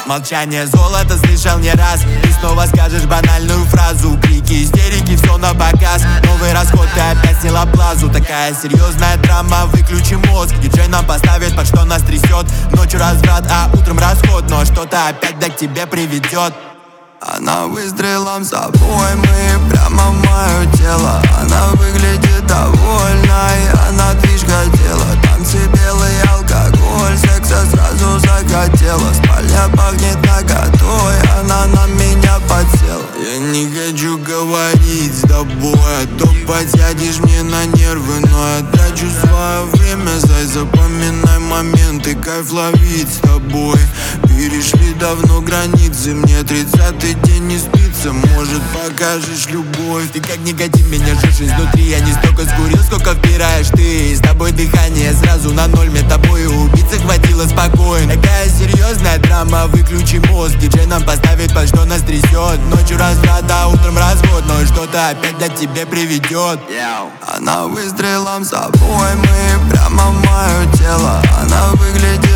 Молчание золото слышал не раз. Ты снова скажешь банальную фразу. Крики, истерики, все на показ. Новый расход, ты опять сняла плазу. Такая серьезная драма, выключи мозг. Диджей нам поставит, под что нас трясет. Ночью разврат, а утром расход. Но что-то опять да к тебе приведет. Она выстрелом с обоймы прямо в мое тело. Она выглядит довольной, она движка тела. Танцы, белый алкоголь, секса сразу захотела. Спальня пахнет наготой, она на меня подсела. Я не хочу говорить с тобой, а то подсядешь мне на нервы. Но я трачу свое время, зай, запоминай моменты. Кайф ловить с тобой. Перешли давно границы, мне 30-й день не спится. Может, покажешь любовь. Ты как никотин, меня жжешь изнутри. Я не столько скурил, сколько впираешь ты. С тобой дыхание сразу на ноль. Мне тобой убиться хватило спокойно. Такая серьезная драма, выключи мозг. Диджей нам поставит, под что нас трясет. Ночью разврат, а утром развод. Но что-то опять до тебе приведет. Она выстрелом с обоймы прямо в мое тело. Она выглядит